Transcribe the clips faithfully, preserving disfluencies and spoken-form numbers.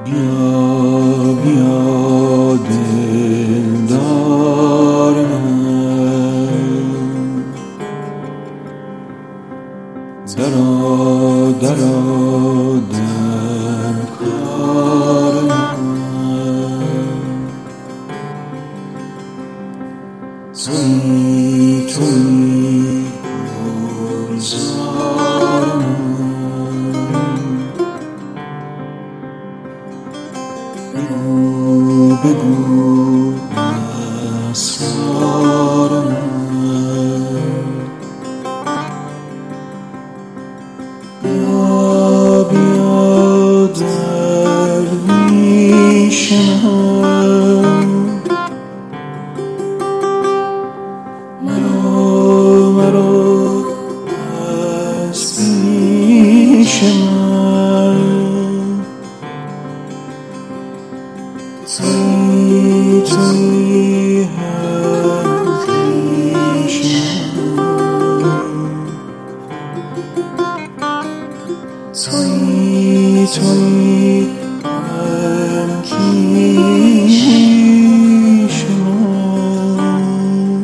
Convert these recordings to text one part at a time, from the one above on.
بیا بیا دلدار من، درآ درآ در کار من. تویی تویی گلزار من، بگو بگو اسرار من. بیا بیا درویش من، مرا مرا از پیش من. تویی تویی هم پیش من، تویی تویی هم پیش من.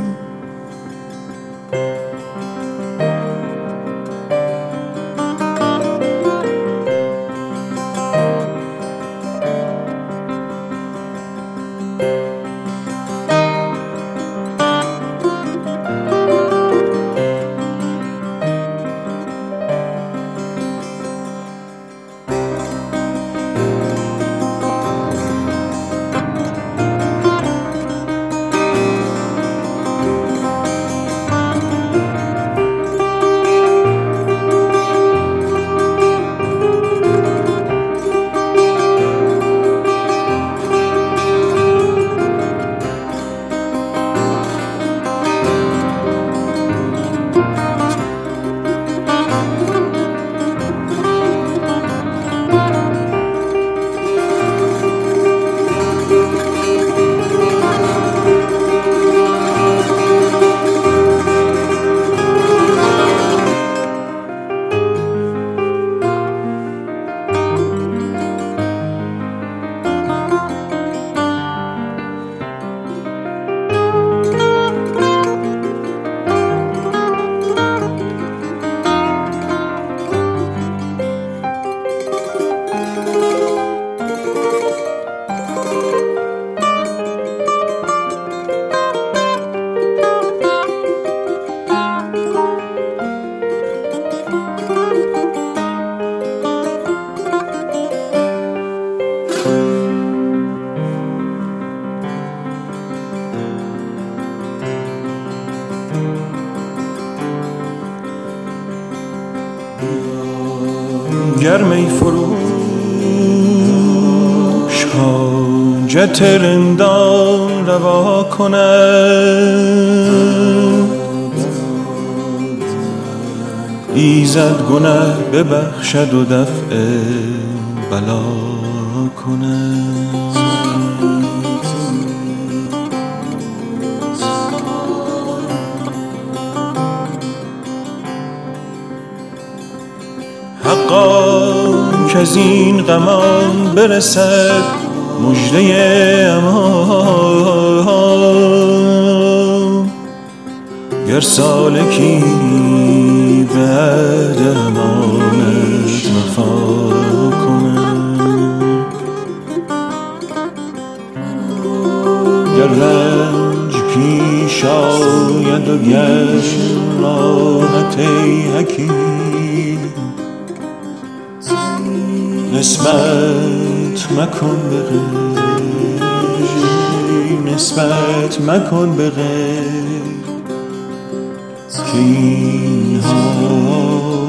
گر می فروش حاجت رندان روا کند، ایزد گنه ببخشد و دفع بلا کند. حقا کز این غمان برسد مژده امان، گر سالکی بعد امانت وفا کند. گر رنج پیش آید و گر راحت ای حکیم، نسبت مکن به غیر، نسبت مکن به غیر، که این حال